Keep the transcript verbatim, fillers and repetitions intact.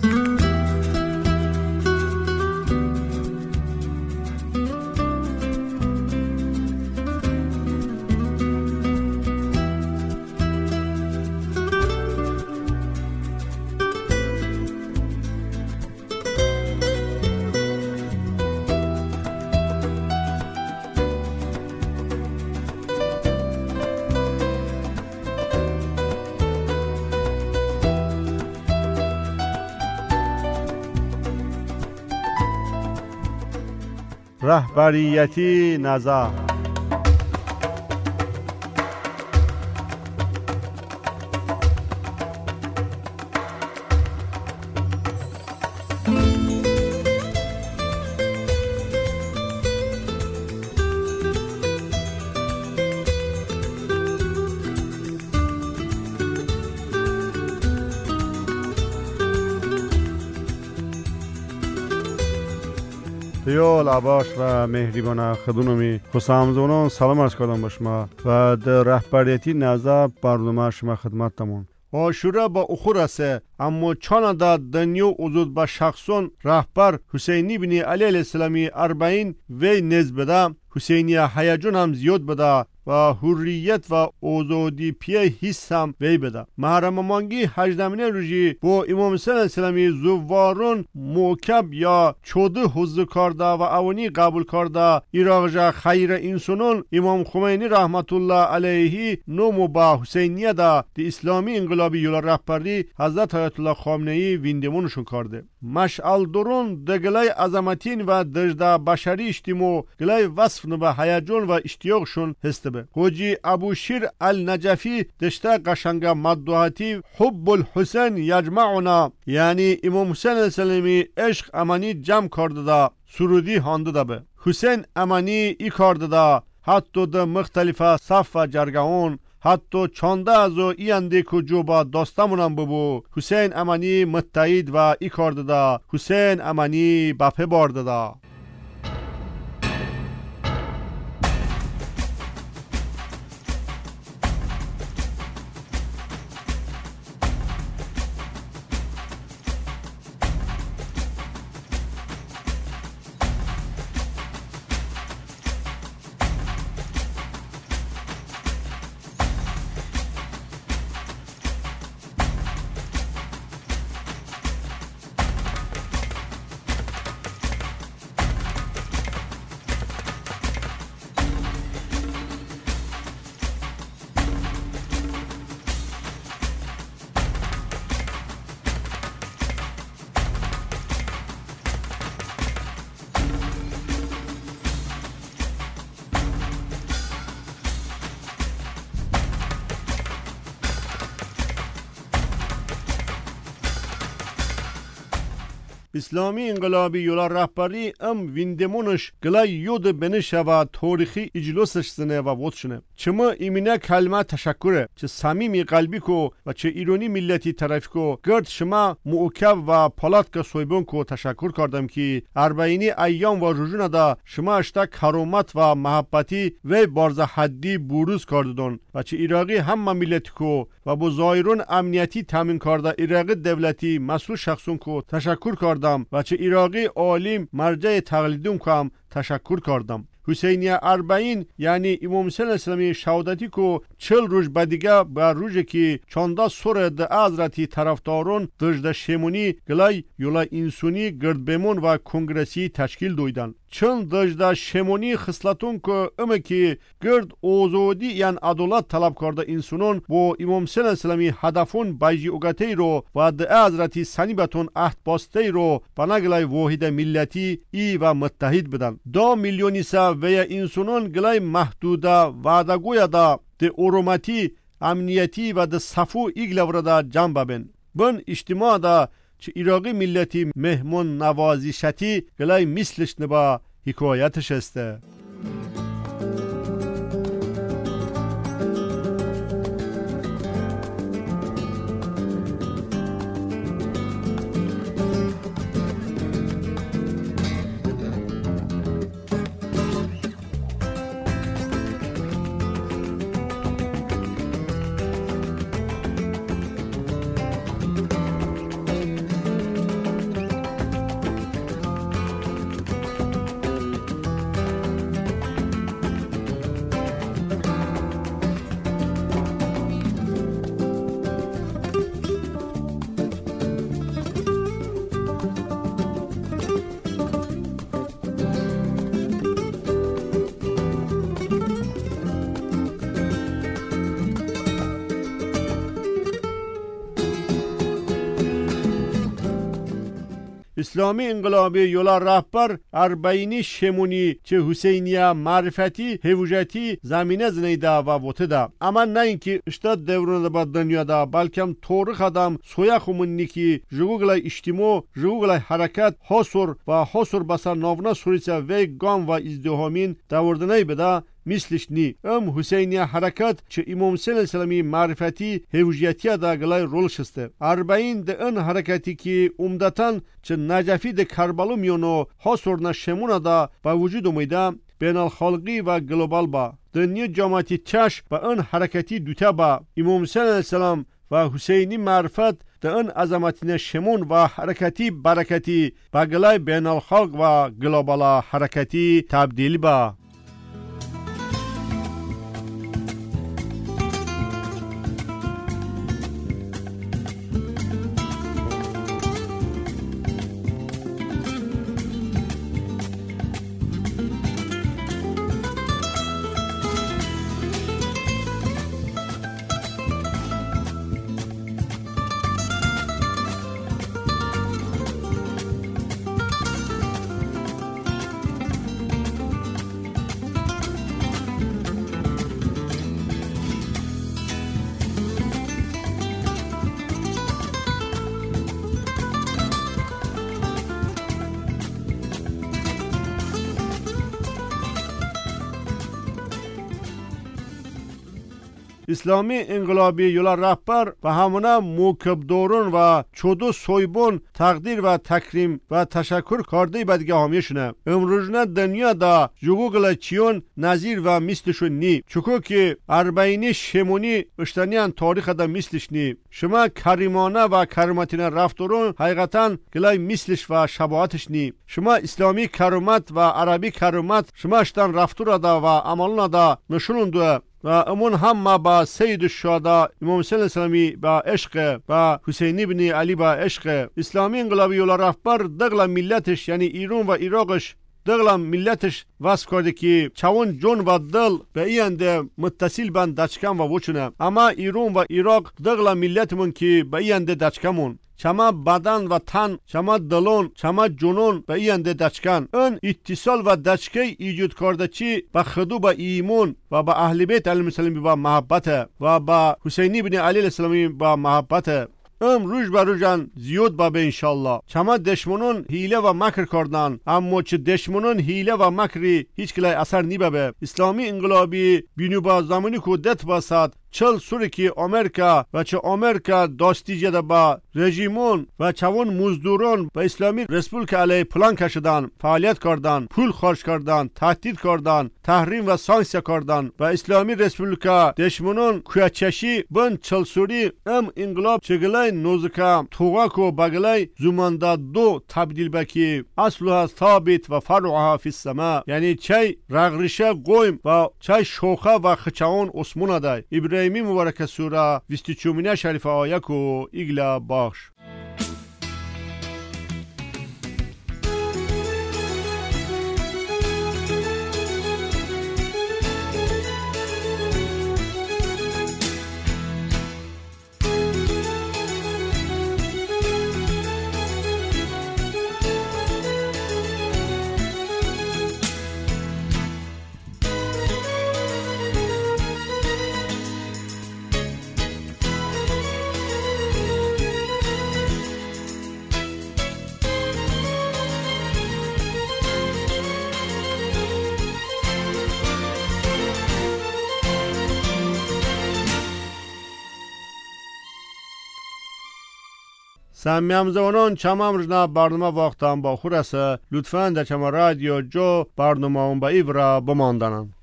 رهبریتی نظر. دیال عباس و مهربان خدونمی خوشامدونان سلام عرض کردم به شما و در رهبریتی نظر برنامه شما خدمتتون. آشوره با اخور است، اما چون در دنیا وجود به شخصون رهبر حسینی بن علی علیه السلامی اربعین وی نزبده حسینی هیجان هم زیاد بده و حریت و آزادی پیه حس هم وی بده. محرم مانگی هجدهمین روزی با امام حسین علیه السلامی زوارون موکب یا چوده حضور کرده و اوانی قبول کرده ایراغ خیر انسانون امام خمینی رحمت الله علیه نومو با حسینیه ده دی اسلامی انقلابی یولا رهبری حضرت آیت الله خامنه‌ای ویندمونشون کرده. مشعل درون دگلای عظمتین و دجده بشری اجتماع گلای وصف به هیجان و اشتیاقشون هسته به. حاجی ابو شیر النجفی دشته قشنگ مدوحتی حب الحسین یجمعنا، یعنی امام حسین علیه السلامی عشق امانی جمع کرده ده سرودی هانده ده به. حسین امانی ای کرده ده حتی ده مختلفه صف و جرگهون حتی چانده از او ای انده کجو با داستمونم ببو. حسین امانی متحید و ای کرده ده حسین امانی بپه بارده ده. اسلامی انقلابی یولا رهبری ام ویندمونش گلای یود بنشه و تاریخی اجلاسش زنه و وطشنه. چما ایمینه کلمه تشکره، چه صمیمی قلبی کو و چه ایرانی ملتی طرف کو گرد شما موکب و پالات که سویبون کو تشکر کردم که اربعینی ایام و رجون دا شما اشتا کرامت و محبتی و بارز حدی بروز کردون و چه ایراقی هم ملتی کو و با ظاهرون امنیتی تامین کرده ایراقی دولتی مسئول شخصون کو تشکر کردم و چه ایراقی عالم مرجع تقلیدون کم تشکر کردم. حسینی اربعین یعنی امام حسین علیه السلامی شهادتی کو چل روز بعدیگه بر روزی که چانده سور ده حضرتی طرفدارون دجده شمونی گلای یولا انسونی گرد بمون و کنگرسی تشکیل دویدن. چون دجده شمونی خصلتون که امه که گرد آزادی یعنی عدالت طلب کرده انسانون با امام حسین علیه السلامی هدفون بیجی اوگته رو و ده حضرتی سنیبتون عهد باسته رو بناگلای واحد ملتی ای و متحد بدن. دو میلیونی سه و انسانون گلای محدوده وعدگوی دا ده ارومتی امنیتی و ده صفو ایگلور دا جنب ببین. بن اجتماع دا چه ایراقی ملتی مهمون نوازیشتی گلای مثلش نبا حکایتش استه. اسلامی انقلابی یولا رهبر اربعینی شمونی چه حسینیه معرفتی هوجتی زمینه زنیده و وته اما نه اینکه اشتاد دوران با دنیا دا بلکم تاریخ آدم سویا خمونی که جوگلای اجتماع جوگلای حرکت حصر و حصر بسر ناونا سوریسه و گام و ازدهامین دوردنه بده مثلش نی. ام حسینیه حرکت چه امام حسین اسلامی معرفتی هوجیتی دا گلای رول شسته. اربعین ده ان حرکتی که عمدتاً چه نجفی ده کربالو میونو حصر نشمونه دا با وجود اومیده بین الخالقی و گلوبال با دنیا جامعتی چش با ان حرکتی دوتا با امام حسین السلام و حسینی معرفت ده ان عظمتین شمون و حرکتی برکتی با گلای بین الخالق و گلوبال حرکتی تبدیل با. اسلامی انقلابی یولا رهبر و همونه موکب دورون و چودو سویبون تقدیر و تکریم و تشکر کرده بدگه همیشونه. امروزنه دنیا دا جوگل چیون نظیر و مثلشون نی. چکو که اربعینی شمونی اشتانیان تاریخ دا مثلش نی. شما کریمانه و کریماتین رفتارون حقیقتا گلای مثلش و شباهتش نی. شما اسلامی کریمات و عربی کریمات شما اشتان رفتار دا و عملنا دا نشون دوه. و امون هم با سید الشهدا امام حسین اسلامی با عشق و حسینی بن علی با عشق اسلامی انقلابی یولا رهبر دغلا ملتش یعنی ایران و عراقش دغلا ملتش واسه کرده که چون جون و دل به اینده متصل بند دچکم و وچونه اما ایران و عراق دغلا ملتمون که به اینده دچکمون چما بدن و تن چما دلون چما جنون به اینده دچکن اون اتصال و دچکه ایجاد کرده چی با خدو با ایمون و با اهل بیت علیهم السلام با محبت و با حسینی بن علی السلامی با محبت ام روز بر روزان زیاد با به انشالله چما دشمنون حیله و مکر کردن اما چه دشمنون حیله و مکری هیچ کلای اثر نیبه. اسلامی انقلابی بینو با زمانی کودت باسد چل سوری که امریکا و چه امریکا داستی جده با رژیمون و چون مزدوران و اسلامی رسپولیک علیه پلان کشیدن فعالیت کردن پول خرج کردن تهدید کردن تحریم و سانکسیا کردن و اسلامی رسپولیکا دشمنان کوچشی بن چل سوری ام انقلاب چگلای نوزکا توغاکو بگلای زمانده دو تبدیل بکی اصلها ثابت و فرعها فی السماء یعنی چای رغرشه قویم و چای شوخه و خچاون اسمونه دای. ابراهیمی مبارک سوره بیست و چهارمین شریفه آیه کو ایگلا باش. سمیام زوانان چمام رجنا برنامه وقتان با خورسه لطفاً در چما رادیو جو برنامه اون با ایورا بماندنن.